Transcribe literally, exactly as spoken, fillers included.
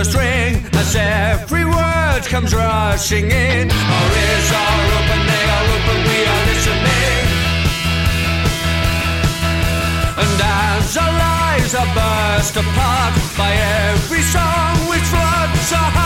the string as every word comes rushing in. Our ears are open, they are open, we are listening. And as our lives are burst apart by every song which floods our hearts,